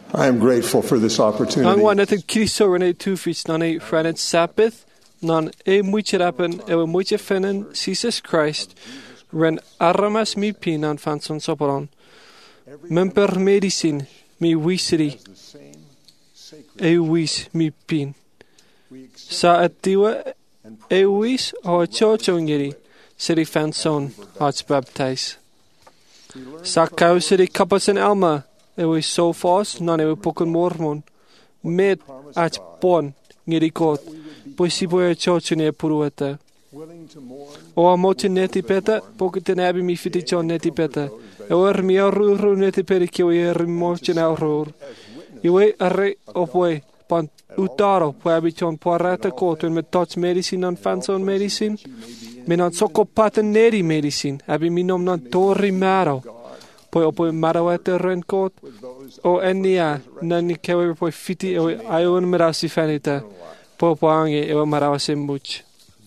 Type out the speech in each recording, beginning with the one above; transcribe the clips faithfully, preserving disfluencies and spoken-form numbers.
I am grateful for this opportunity. Ang wan natin Kristo rene tufis nan e frenet Sabbath nan e mucherapen e muchefenen Jesus Christ ren aramas mi pin an fanson soporon. Memper medicine mi wisri e wis mi pin. Sa atiwa e wis o chochongeri seri fanson arts baptize. Sa kauseri kapasen alma e we so fast nan e we pokon mormon med at pon ngeri kot possibo e chochone puruata. O amote neti peta poketen abi mi fiti chon neti peta. E wer mi arru neti perike we er mochen arror. Iwe arre opwe pan utaro po abi chon porata koten met touch medicine an fanson medicine. Men an soko paten neri medicine abi mi nom nan torri maro. Poi opwe maro at renkot o enia nani kewe poi fiti e ayon merasi fanita. Po po ange e marawa sembuch.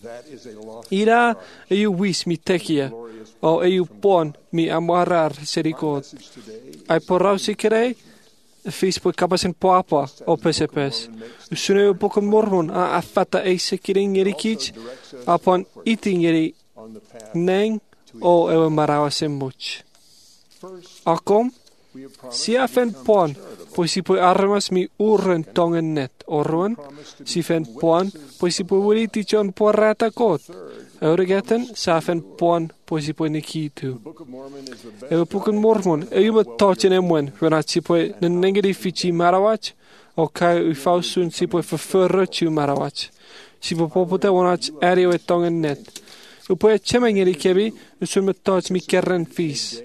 Ira e you wis mi tekia o e you pon mi amorar serikot. Ai porausi kere fis po kapasen poapa o pesepes. Usune u pokon mormon a afata e sekiring erikich apon eating eri neng o e marawa sembuch. Akom si afen pon poi si poi armas mi urren tongen net orwan si fen pon poi si poi wiliti chon porata kot Eurigeten sa fen pon poi si poi nikitu e pokon mormon e yuma tochen emwen renat si poi nengedi fichi marawach o kai u fausun si poi verfurre chu marawach si poi popote wonach ario e tongen net u poi chemengeri kebi usun me toch mi kerren fis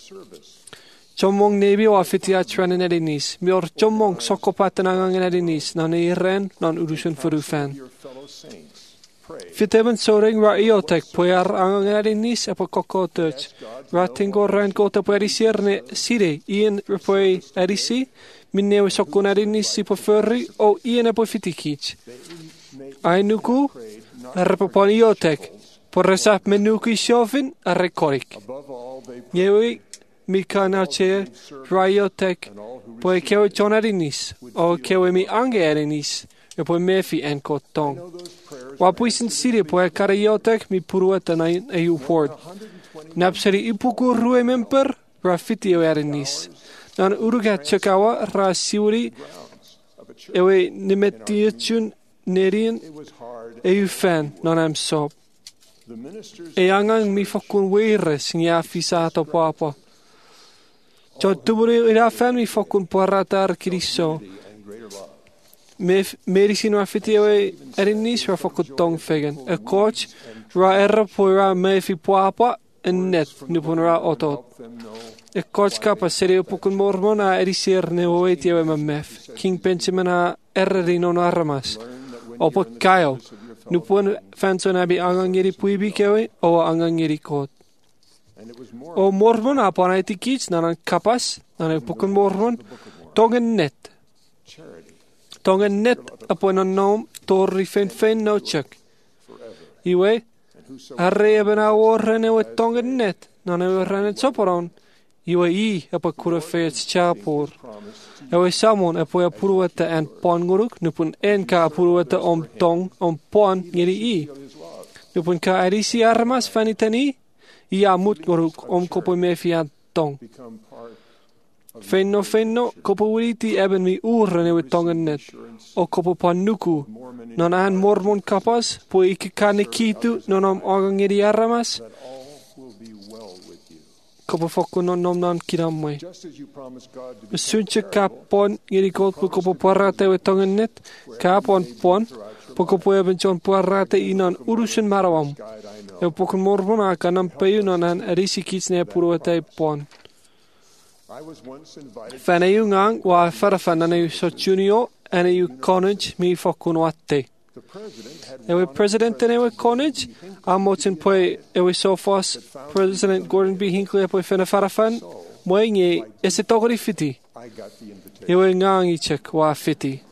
Chomong nebi o afiti a tranen edinis. Mi or chomong sokopaten angangen edinis. Nan e ren, nan urusen verufan. Fiteven soring ra iotek poiar angangen edinis e po koko tuch. Ra tingo ren kota po eriserne sire. Ien poi erisi. Min newe sokon edinis si po furri o ien e po fitikich. Ainuku, repopon iotek. Po resap menuki sjovin a rekorik. Yewi, mi kanache raiotek poi kewe chon erinis o kewe mi ange erinis e poi mefi en kotong wa puisen siri poi karaiotek mi purueta na e u ford napseri ipuku rue memper graffiti o erinis nan uruga chakawa ra siuri ewe nimetiachun nerien e u fan non am sop e angang mi fokun weires nya fisato papa Ciò tuburi ira fammi fokun porratar Kristo. Me medicino afiti e erinis ra fokun tong fegen. E coach ra erra poira me fi poapa en net nupunra otot. E coach kapa serio pokun mormon a erisir ne oeti e mef. King Benjamin a erri non armas. Opo kaio. Nupun fanson abi angangeri puibi kewe o angangeri kot. O mormon apon aiti kits nanan kapas nanan pokon mormon tongen net tongen net apon an nom torri fen fen no chuk iwe arre eben a worren ewe tongen net nanan ewe renet soporon iwe i apa kura feets chapur ewe samon apo ya purueta en pon guruk nupun en ka purueta om tong om pon ngeri i nupun ka arisi armas fanitani Ia mut goruk om kopo me fiat tong. Fenno fenno kopo witi eben mi uren ewe tongen net. O kopo panuku. Non an mormon kapas, po ik kane kitu non am agangeri aramas. Kopo fokko non nom nan kiramwe. Sunche kapon ngeri kot po kopo parate ewe tongen net. Kapon pon. Po kopo eben chon parate inan urusen marawam. E pokon mormon a kanam peyu non an erisi kits ne puruete pon. Fan e ngang wa farafan ane so junio ane u college mi fokun watte. Ewe president ewe college a motin poi ewe so fos President Gordon B. Hinckley poi fena farafan moengi ese togori fiti. Ewe ngang i check wa fiti.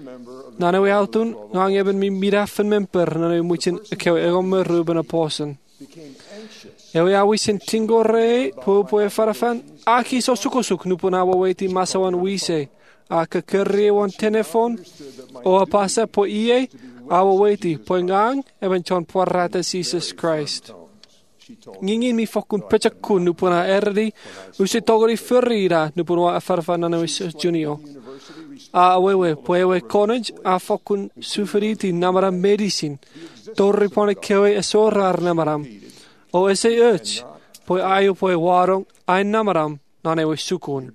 Nana we autun ngang eben mi mirafen memper nana we muchen kewe egom me ruben a posen. Ewe awi sin tingo re po po e farafan. Aki so sukosuk nupuna waweti masawan wise. Aka kerri wan telefon. O apasa po iye. Awa weti po ngang. Eben chon porrata Jesus Christ. Ngingin mi fokun pechakun nupuna erdi. Usi togori ferrira nupuna a farafan na wis junio. A awewe po ewe college a fokun suferiti namara medicine. Torri pone kewe esorar namaram. O ese urch, poi ayo poi warong, ay namaram, nan ewe sukun.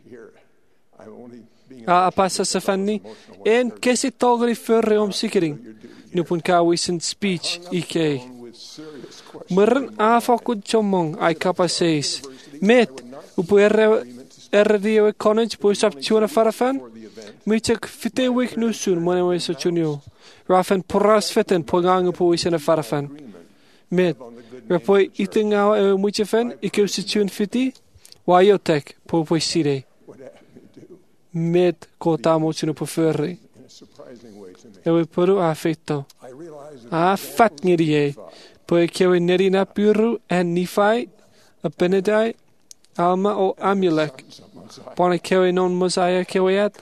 A apasa sa fanni, en kesi togri förre om sikering, nupun kawisen speech ike. Murren a fokun chomong ay kapaseis. Met, upo erre erre ewe college poi sap chuna farafan, michak fite wik nusun mone ewe so chunyo. Rafen porras feten poi gangu po isen farafan. Met, Rapoi itingawa e muichefen ike usitun fiti wayotek po po sire. Met ko tamo chunu po ferri. Ewe poru a fetto. A fat ngerie. Po e kewe nerina puru en nifai a benedai alma o amulek. Pone kewe non mosaya keweat.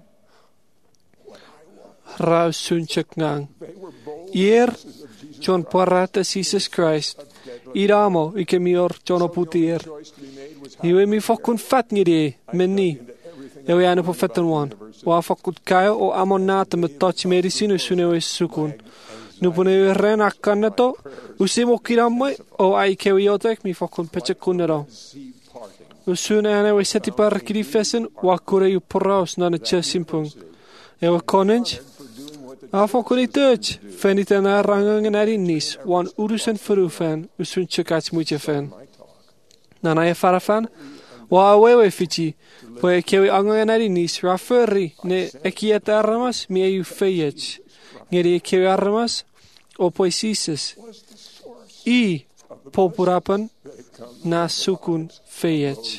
Rau sunchak ngang. Ier John porrata Jesus Christ. Iramo ike mior John oputier. Iwe mi fokun fat ngiri menni. Ewe ane po fetten wan. Wa fokut kayo o amon nata me touch medicine sunewe sukun. Nupune ewe ren akkanneto. Usimo kiramwe o ai kewe yotek mi fokun peche kunnero. Usun ane we seti par kiri fesen wa kure yu porraus nane che simpung. Ewe konenge. A fokun i touch. Feniten a rangangen erinnis. Wan urusen furufen. Usun chekats muitje fen. Nana e farafan. Wa awewe fichi. Po e kewe angangen erinnis. Ra furri. Ne ekiet arramas. Mi e u feyech. Ngeri e kewe arramas. O po e sises. I. Popurapan. Na sukun feyech.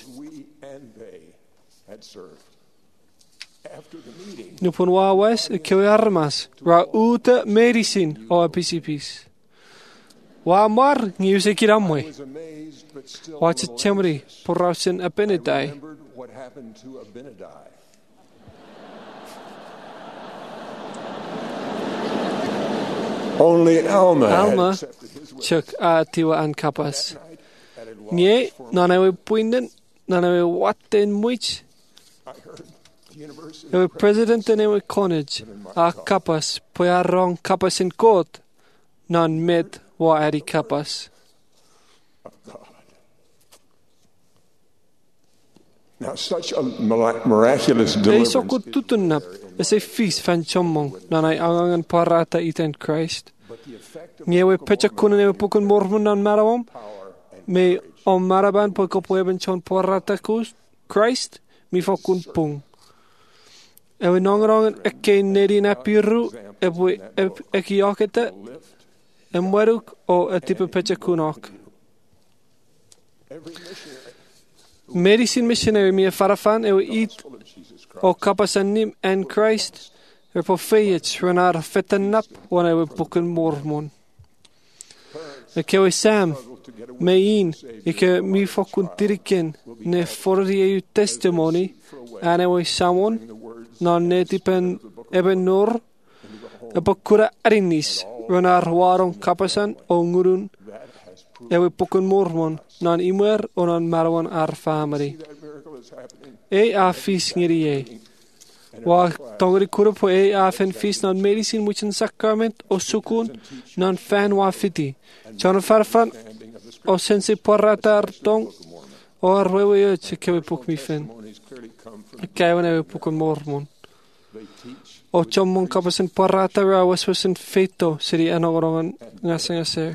Nupun wawes e kewe armas. Ra uta medicine o a pisipis. Wa mar ngiuse kiramwe. Wa chemri porrausen a benedai. Only Alma. Alma chuk a tiwa an kapas. Nye nanawe puinden nanawe watten muich. Ewe president en ewe college a kapas po a rong kapas in court nan med wa eri kapas. Now, such a miraculous Ei deliverance. soko tutunap es e fis fan chommong nan ai angangan parata iten Christ. Ngewe pecha kunen ewe pukun mormun nan marawam me om maraban po kopo eben chon parata kus Christ mi fokun pung. Ewe nongerongen eke neri na piru ewe eki yakete emweruk o e type pecha kunok. Medicine missionary mi e farafan ewe eat o kapasanim en Christ er po feyets renar fettenap wan ewe buken mormon. Eke ewe Sam mein ike mi fokun tiriken ne forri e testimony an ewe samon nan ne tipen eben nur e pokura arinis renar warong kapasan o ngurun ewe buken mormon nan imer o nan marwan ar family. E a fis ngiri e. Wa tongri kura po e a fen fis nan medicine muchen sacrament o sukun nan fan wa fiti. Chon farfan o sensi porratar tong o arwewe yo che kewe puk mi fen. Kewe ewe pukun mormon. O chomon kapasen porrata ra waswasen feto siri anogorongan ngase ngase.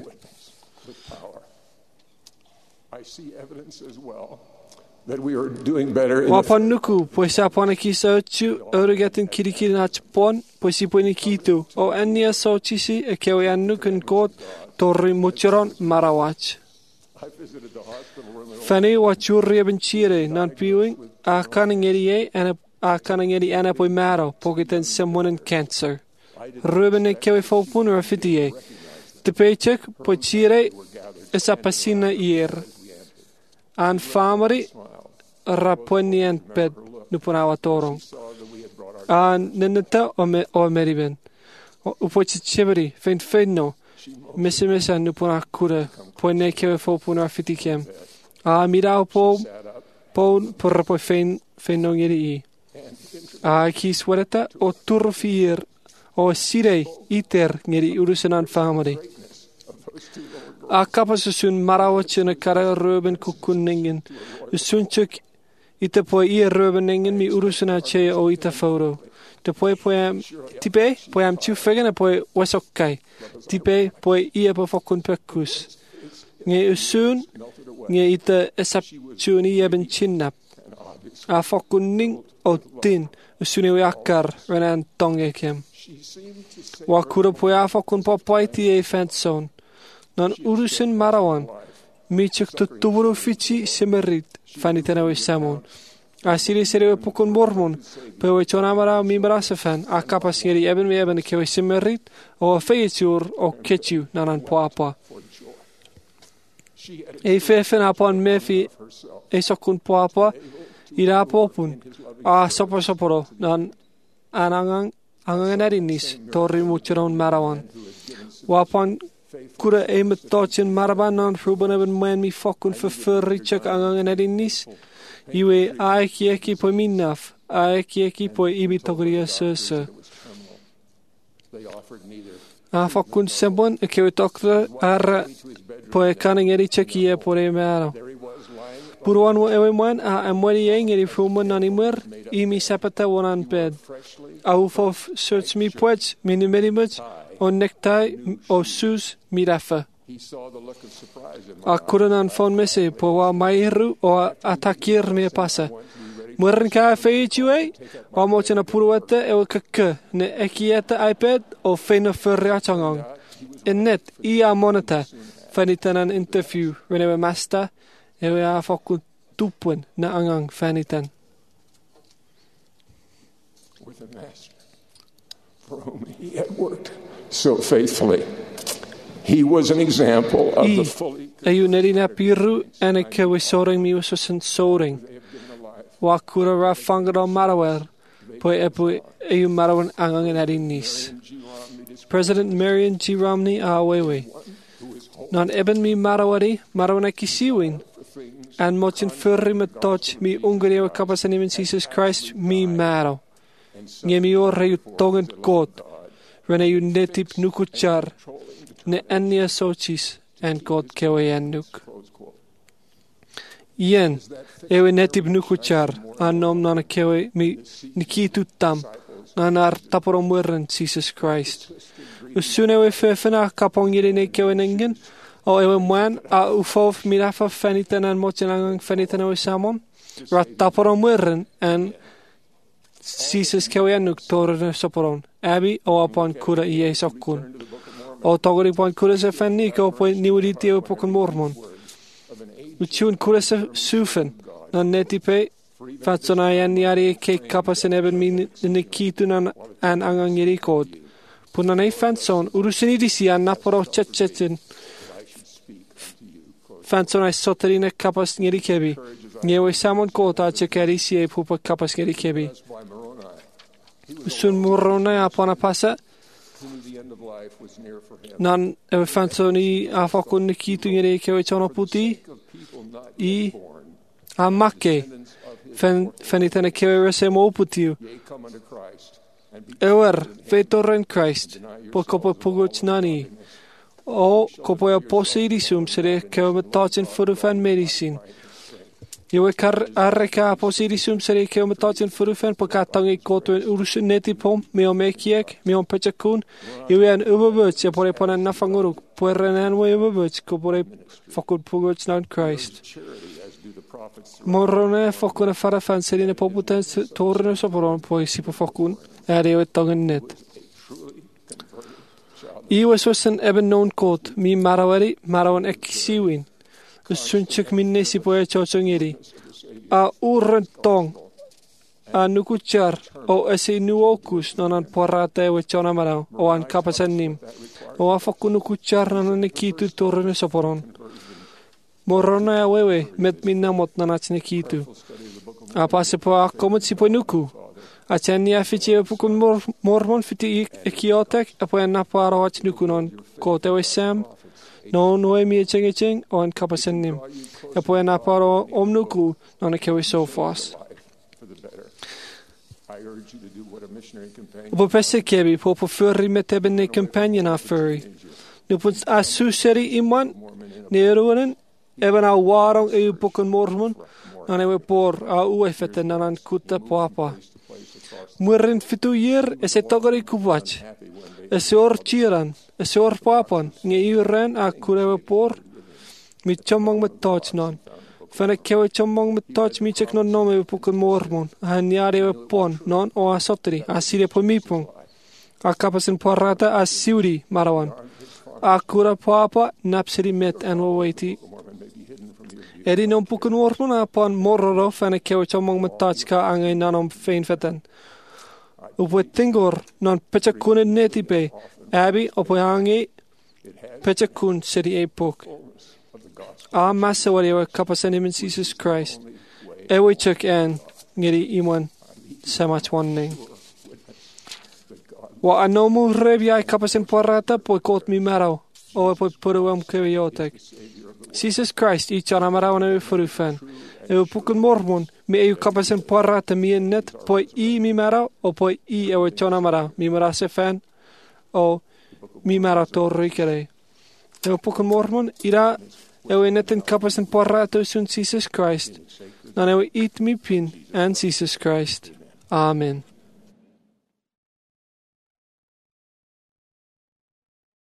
I see evidence as well that we are doing better in Wapon nuku, pues sa pon ki sa chu orugatin kirikiri na chpon, pues si poni kitu. O ania so chisi e kewe annuken kot torri mucheron marawach. Fani wa churri ben chire nan piwing a kaningeri and a kaningeri ana poi maro pokiten someone cancer. Ruben e kewe fopun or fitie. The paycheck po chire isapasina ir. An famari raponian bed nupunawa torong. An neneta o meriben. Upochi chibri, fein fein no. Misa misa nupuna kura. Poine kewe fo puna fitikem. A mirao po po por po fein fein no ngeri i. A ki swereta o turfir o sirei iter ngeri urusanan famari. A kapasun marawachina kara ruben kukunningen. Usunchuk ita po i rubeningen mi urusana che o ita foto. Te poi poem tipe poem tu fegana poi wasokai. Tipe poi i po fokun pekus. Nge usun nge ita esap chuni yeben chinnap. A fokunning o tin usuni yakar renan tongekem. Wakura poi a fokun popaiti e fenson. Nan urusin marawan, mi cek tutuburu fici semerit, fanitana we samon. Asiri sere we pukun mormon, pe we chona mara mi marasa fan, a kapas ngeri eben we eben ke we semerit, o a feitur o ketu nanan poapa. E fefen apon mefi e sokun poapa, ira popun, a sopo soporo, nan anangang anganerinis, torri mucheron marawan. Wapon kura e metochin marabanan ruben eben mwen mi fokun verfurri chuk angangen edinis. Iwe aeki eki po minaf, aeki eki po ibi togoria sese. A fokun sembon e kewe tokra arra po e kaning edi cheki e po re mearo. Puruan wo ewe mwen a emwedi e ngeri frumen nani mwer i mi sapata wonan bed. A ufof search mi poets minimedi much o necktie o sus mirafa. A kurunan fon mese po wa mairu o atakir me pasa. Muren ka feichue o mochana puruata e o kaka ne ekieta iPad o feina furria changong. In net i a monita fanitanan interview renewe master e we a foku tupuen na angang fanitan. With a master for whom he had worked so faithfully. He was an example of the fully ayu nerina piru ene ke we soring mi was sen soring. Wa kura ra fangado marawer po epu ayu marawan angang nadinis. President Marion G. Romney awewe. Non eben mi marawari marawana kisiwin. And mochin furri metoch mi ungerewa kapasanimin Jesus Christ mi maro. Nge mi o reyu tongen God. Rene yu netip nukuchar. Ne enia sochis en God kewe enuk. Ien, ewe netip nukuchar. Anom nana kewe mi nikitu tam. Nanar taporo mueren Jesus Christ. Usun ewe fefena kapong yirine kewe nengen. O ewe mwan a ufof mirafa fenitan en mochenangang fenitan ewe samon. Ra taporo mueren en Jesus kewe enuk torene soporon. Abi o apon kura i e sokun. O togori pon kura se fenni ko po niwriti ewe pokon mormon. Uchun kura se sufen. Nan netipe fatsona yan yari ke kapasen eben min nikitun an an angangiri kod. Punan ei fanson urusini disi an naporo chetchetin. Fansona soterine kapas ngiri kebi. Ngewe samon kota chekeri si e pupa kapas ngiri kebi. Sun murrona apona pasa. Nan ewe fansoni a fokun nikitu ngiri kewe chono puti. I a make. Fen fenitene kewe rese mo putiu. Ewer vetoren Christ. Pokopo puguch nani. O kopo e posirisum sere kewe metachin furufan medicine. Iwe kar arreka posirisum sere kewe metachin furufan pokatangi koto en urusun netipom meo mekiek meo pechakun. Iwe an uberbuch e pore ponan nafanguruk. Puerrenan we uberbuch ko pore fokul puguch nan Christ. Morrone fokun e farafan serine poputen torne soporon poi sipo fokun. Ere we tongen net. I was wasan eben non kot mi marawari marawan ekisiwin. Usunchuk minne si poe chochongiri. A urren tong. A nukuchar o ese nuokus nonan porata e wechona marao o an kapasan nim. O a foku nukuchar nanan nekitu torrene soporon. Morona e wewe, met mi namot na natsine kitu. A pase po a komot si po nuku. A chen ni afiche e pukun mor, mormon fiti e kiotek, a po e napara wach nuku non kote we sam. No noe mi e cheng e cheng, o en kapasen nim. A po e napara om nuku, non e kewe so fas. Po pese kebi, po po furri me tebe ne companion a furry. Nu punt a suseri iman, ne eruanen, even a warong e pukun mormon, nan e we por a ue fete nanan kuta poapa. Murin fitu year e se togari kubach. E se or chiran, e se or papan, nge iuren a kurewe por, mi chomong met touch non. Fana kewe chomong met touch mi chek non nome we pukun mormon, a niare we pon, non o a sotri, a sire po mipong. A kapasin porrata a siuri marawan. A kura papa napsiri met en wawaiti. Eri non pukun mormon a pon mororo fana kewe chomong met touch ka angay nanom fein feten. Upo tingor non pechakun neti pe, abi opo hangi pechakun seri e puk. A massa wali wa kapasan imin Jesus Christ. Ewe chuk en ngiri iman samach wanning. Wa anomu rebi ay kapasan porata po kot mi maraw o po puruam kewiyotek. Jesus Christ i chana maraw na we furufen. Ewe pukun mormon mi ewe kapasan porata mi en net po i mi maraw o po i ewe chana maraw mi maraw se fan o mi maraw to rikere. Ewe pukun mormon ira ewe netten kapasan porata sun Jesus Christ. Dan ewe eat mi pin and Jesus Christ. Amen.